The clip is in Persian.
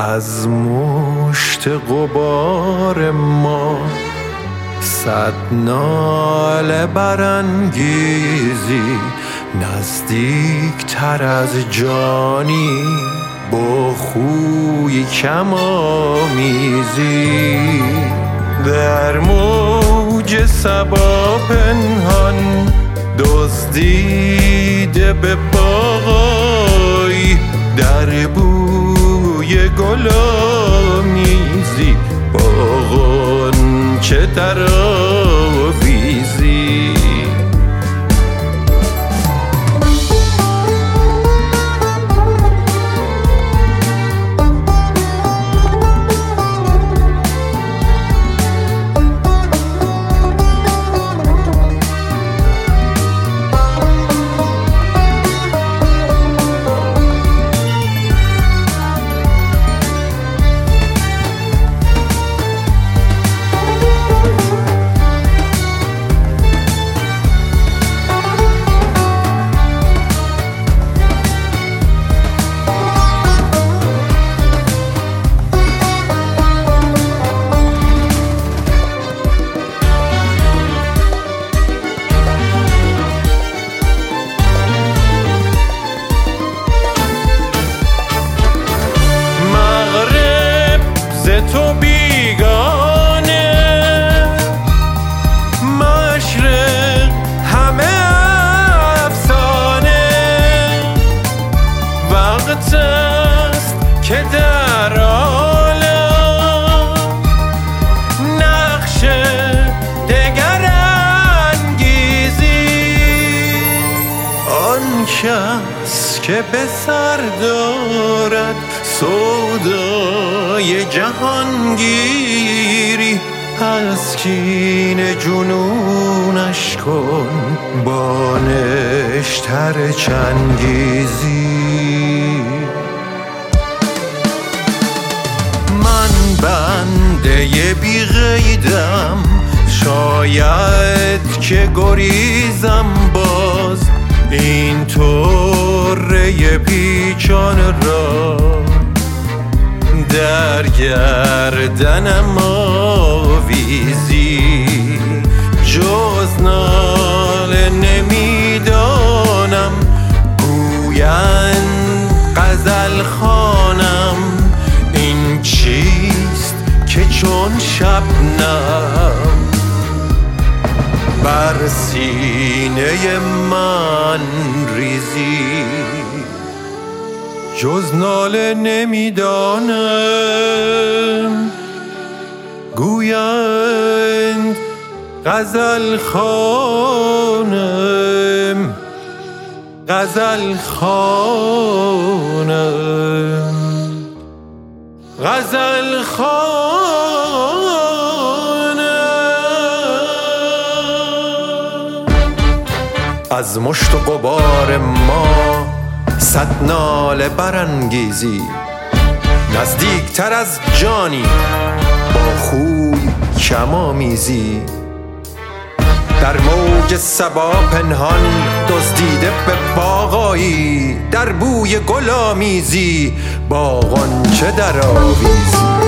از مشت غبار ما صد ناله برانگیزی، نزدیک تر از جانی با خوی کم آمیزی. در موج صبا پنهان دزدیده به باغی، در بوی گل آمیزی با غنچه در آویزی. تو بیگانه، مشرق همه افسانه، وقت است که در عالم نقش دگر انگیزی. آن کس که به سر دارد سودای جهانگیری، از کین جنونش کن با نشتر چنگیزی. من بنده بی قیدم، شاید که گریزم باز این طره پیچان را در گردنم آویزی. جز ناله نمیدانم، گویند غزل خوانم، این چیست که چون شبنم بر سینه من ریزی. جز ناله نمیدانم، گویند غزل خوانم، غزل خوانم، غزل خوانم. از مشت و غبار ما صد ناله برانگیزی، نزدیک تر از جانی با خوی کم آمیزی. در موج صبا پنهان دزدیده به باغایی، در بوی گل آمیزی با غنچه در آویزی.